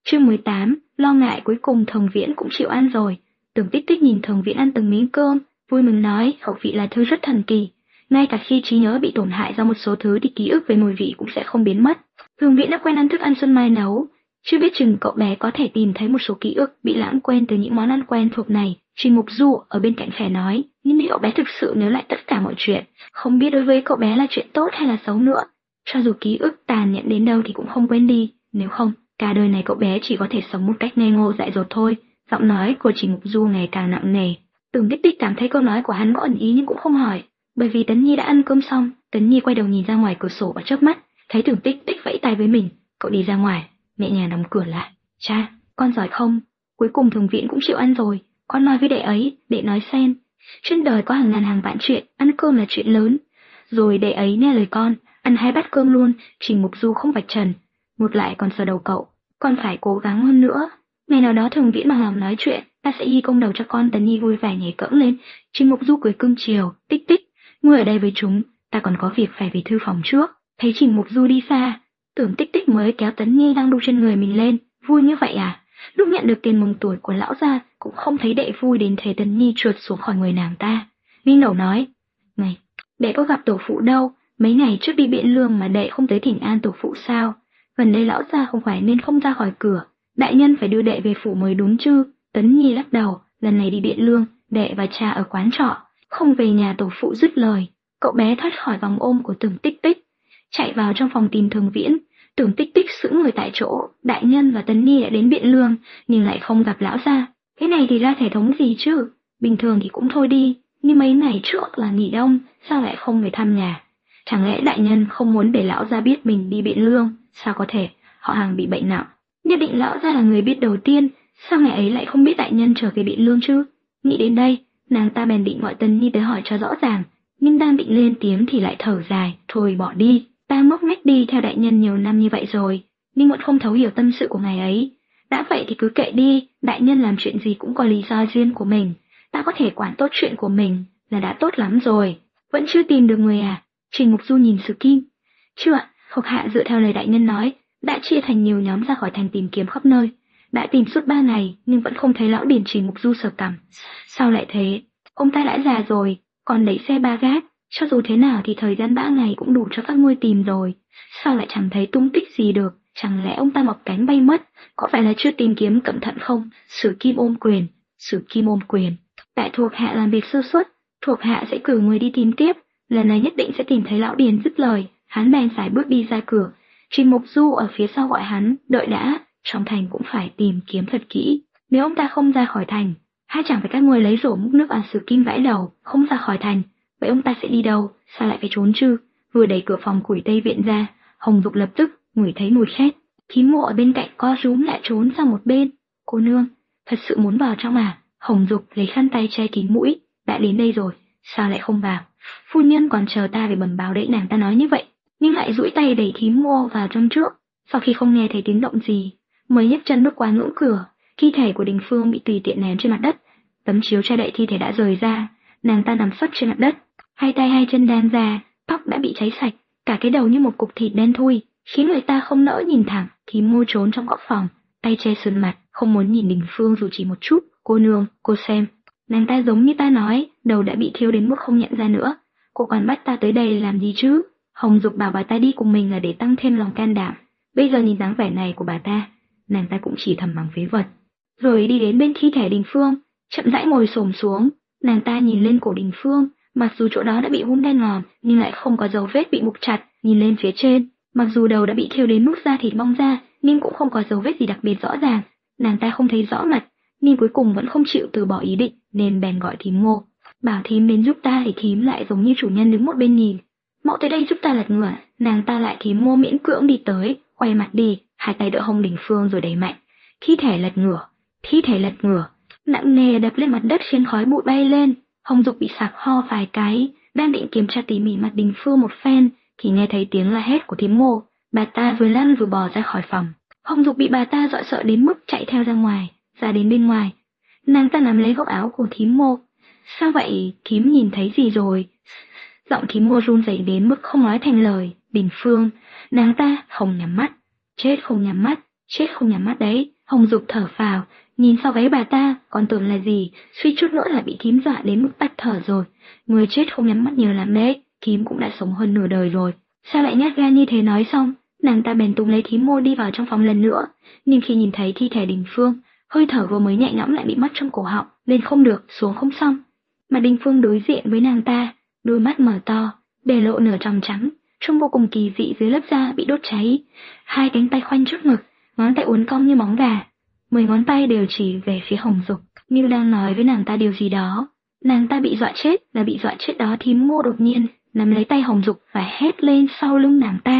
Chương 18, lo ngại cuối cùng Thường Viễn cũng chịu ăn rồi. Tưởng Tích Tích nhìn Thường Viễn ăn từng miếng cơm, vui mừng nói khẩu vị là thứ rất thần kỳ. Ngay cả khi trí nhớ bị tổn hại do một số thứ thì ký ức về mùi vị cũng sẽ không biến mất. Thường Viễn đã quen ăn thức ăn Xuân Mai nấu, chưa biết chừng cậu bé có thể tìm thấy một số ký ức bị lãng quên từ những món ăn quen thuộc này. Trình Mục Du ở bên cạnh khẽ nói, nhưng nếu cậu bé thực sự nhớ lại tất cả mọi chuyện, không biết đối với cậu bé là chuyện tốt hay là xấu nữa. Cho dù ký ức tàn nhẫn đến đâu thì cũng không quên đi, nếu không, cả đời này cậu bé chỉ có thể sống một cách ngây ngô dại dột thôi. Giọng nói của Trình Mục Du ngày càng nặng nề. Tưởng Tích Tích cảm thấy câu nói của hắn có ẩn ý nhưng cũng không hỏi, bởi vì Tấn Nhi đã ăn cơm xong. Tấn Nhi quay đầu nhìn ra ngoài cửa sổ và chớp mắt, thấy Tưởng Tích Tích vẫy tay với mình, cậu đi ra ngoài, nhẹ nhàng đóng cửa lại. Cha, con giỏi không? Cuối cùng Thường Viễn cũng chịu ăn rồi. Con nói với đệ ấy, đệ nói xem, trên đời có hàng ngàn hàng vạn chuyện, ăn cơm là chuyện lớn. Rồi đệ ấy nghe lời con, ăn 2 bát cơm luôn. Trình Mục Du không vạch trần, ngược lại còn sờ đầu cậu, con phải cố gắng hơn nữa. Ngày nào đó Thường Viễn bằng lòng nói chuyện, ta sẽ ghi công đầu cho con. Tấn Nhi vui vẻ nhảy cẫng lên. Trình Mục Du cười cưng chiều, Tích Tích, ngươi ở đây với chúng, ta còn có việc phải về thư phòng trước. Thấy Trình Mục Du đi xa, Tưởng Tích Tích mới kéo Tấn Nhi đang đu trên người mình lên. Vui như vậy à? Lúc nhận được tiền mừng tuổi của lão gia cũng không thấy đệ vui đến thế. Tấn Nhi trượt xuống khỏi người nàng ta. Ninh Đầu nói, này, đệ có gặp tổ phụ đâu, mấy ngày trước đi Biện Lương mà đệ không tới thỉnh an tổ phụ sao? Gần đây lão gia không phải nên không ra khỏi cửa, đại nhân phải đưa đệ về phủ mới đúng chứ? Tấn Nhi lắc đầu, lần này đi Biện Lương, đệ và cha ở quán trọ, không về nhà tổ phụ. Dứt lời, cậu bé thoát khỏi vòng ôm của Tưởng Tích Tích, chạy vào trong phòng tìm Thường Viễn. Tưởng Tích Tích sững người tại chỗ, đại nhân và Tấn Nhi đã đến Biện Lương, nhưng lại không gặp lão gia. Cái này thì ra thể thống gì chứ? Bình thường thì cũng thôi đi, nhưng mấy ngày trước là nghỉ đông, sao lại không về thăm nhà? Chẳng lẽ đại nhân không muốn để lão gia biết mình đi Biện Lương? Sao có thể, họ hàng bị bệnh nặng. Nhất định lão gia là người biết đầu tiên, sao ngày ấy lại không biết đại nhân trở về Biện Lương chứ? Nghĩ đến đây, nàng ta bèn định gọi Tấn Nhi tới hỏi cho rõ ràng, nhưng đang định lên tiếng thì lại thở dài, thôi bỏ đi. Ta ngốc nghếch đi theo đại nhân nhiều năm như vậy rồi, nhưng vẫn không thấu hiểu tâm sự của ngài ấy. Đã vậy thì cứ kệ đi, đại nhân làm chuyện gì cũng có lý do riêng của mình. Ta có thể quản tốt chuyện của mình là đã tốt lắm rồi. Vẫn chưa tìm được người à? Trình Mục Du nhìn Sử Kim. Chưa ạ, thuộc hạ dựa theo lời đại nhân nói, đã chia thành nhiều nhóm ra khỏi thành tìm kiếm khắp nơi. Đã tìm suốt 3 ngày nhưng vẫn không thấy lão điển. Trình Mục Du sờ cằm. Sao lại thế? Ông ta đã già rồi, còn đẩy xe ba gác. Cho dù thế nào thì thời gian 3 ngày cũng đủ cho các ngươi tìm rồi. Sao lại chẳng thấy tung tích gì được? Chẳng lẽ ông ta mọc cánh bay mất? Có phải là chưa tìm kiếm cẩn thận không? Sử Kim ôm quyền. Sử Kim ôm quyền. Tại thuộc hạ làm việc sơ suất, thuộc hạ sẽ cử người đi tìm tiếp. Lần này nhất định sẽ tìm thấy lão điền. Dứt lời, hắn bèn sải bước đi ra cửa. Trình Mục Du ở phía sau gọi hắn, đợi đã, trong thành cũng phải tìm kiếm thật kỹ. Nếu ông ta không ra khỏi thành, hay chẳng phải các ngươi lấy rổ múc nước. Sử Kim vãi đầu, không ra khỏi thành. Vậy ông ta sẽ đi đâu? Sao lại phải trốn chứ? Vừa đẩy cửa phòng củi Tây Viện ra, Hồng Dục lập tức ngửi thấy mùi khét. Thím Mộ ở bên cạnh co rúm lại trốn sang một bên. Cô nương, thật sự muốn vào trong à? Hồng Dục lấy khăn tay che kín mũi. Đã đến đây rồi, sao lại không vào? Phu nhân còn chờ ta về bẩm báo đấy. Nàng ta nói như vậy, nhưng lại duỗi tay đẩy Thím Mộ vào trong trước. Sau khi không nghe thấy tiếng động gì, mới nhấc chân bước qua ngưỡng cửa. Thi thể của Đình Phương bị tùy tiện ném trên mặt đất. Tấm chiếu che đậy thi thể đã rời ra. Nàng ta nằm phất trên mặt đất, hai tay hai chân đan ra, tóc đã bị cháy sạch, cả cái đầu như một cục thịt đen thui, khiến người ta không nỡ nhìn thẳng. Thím Mô trốn trong góc phòng, tay che sườn mặt, không muốn nhìn Đình Phương dù chỉ một chút. Cô nương, cô xem, nàng ta giống như ta nói, đầu đã bị thiêu đến mức không nhận ra nữa. Cô còn bắt ta tới đây làm gì chứ? Hồng Dục bảo bà ta đi cùng mình là để tăng thêm lòng can đảm. Bây giờ nhìn dáng vẻ này của bà ta, nàng ta cũng chỉ thầm mắng phế vật. Rồi đi đến bên thi thể Đình Phương, chậm rãi ngồi xổm xuống. Nàng ta nhìn lên cổ Đình Phương, mặc dù chỗ đó đã bị hun đen ngòm, nhưng lại không có dấu vết bị buộc chặt. Nhìn lên phía trên, mặc dù đầu đã bị thiêu đến mức da thịt bong ra, nhưng cũng không có dấu vết gì đặc biệt rõ ràng. Nàng ta không thấy rõ mặt, nhưng cuối cùng vẫn không chịu từ bỏ ý định, nên bèn gọi Thím Ngô. Bảo thím đến giúp ta thì thím lại giống như chủ nhân đứng một bên nhìn. Mẫu tới đây giúp ta lật ngửa. Nàng ta lại Thím Ngô miễn cưỡng đi tới, quay mặt đi, hai tay đỡ hông Đình Phương rồi đẩy mạnh. Thi thể lật ngửa, thi thể lật ngửa, nặng nề đập lên mặt đất khiến khói bụi bay lên. Hồng Dục bị sặc ho vài cái, đang định kiểm tra tỉ mỉ mặt Đình Phương một phen, thì nghe thấy tiếng la hét của Thím Ngô. Bà ta vừa lăn vừa bò ra khỏi phòng. Hồng Dục bị bà ta dọa sợ đến mức chạy theo ra ngoài, ra đến bên ngoài. Nàng ta nắm lấy góc áo của Thím Ngô. Sao vậy, thím nhìn thấy gì rồi? Giọng Thím Ngô run rẩy đến mức không nói thành lời. Đình Phương, nàng ta không nhắm mắt. Chết không nhắm mắt, chết không nhắm mắt đấy. Hồng Dục thở phào, nhìn sau gáy bà ta, còn tưởng là gì, suýt chút nữa là bị thím dọa đến mức tắt thở rồi. Người chết không nhắm mắt nhiều lắm đấy, thím cũng đã sống hơn nửa đời rồi. Sao lại nhát gan như thế? Nói xong, nàng ta bèn túm lấy thím Mô đi vào trong phòng lần nữa, nhưng khi nhìn thấy thi thể Đình Phương, hơi thở vừa mới nhẹ nhõm lại bị mất trong cổ họng, lên không được, xuống không xong. Mà Đình Phương đối diện với nàng ta, đôi mắt mở to, để lộ nửa tròng trắng, trông vô cùng kỳ dị dưới lớp da bị đốt cháy. Hai cánh tay khoanh trước ngực, ngón tay uốn cong như móng gà, 10 ngón tay đều chỉ về phía Hồng Dục, như đang nói với nàng ta điều gì đó. Nàng ta bị dọa chết, là bị dọa chết đó. Thím Mô đột nhiên nắm lấy tay Hồng Dục và hét lên sau lưng nàng ta.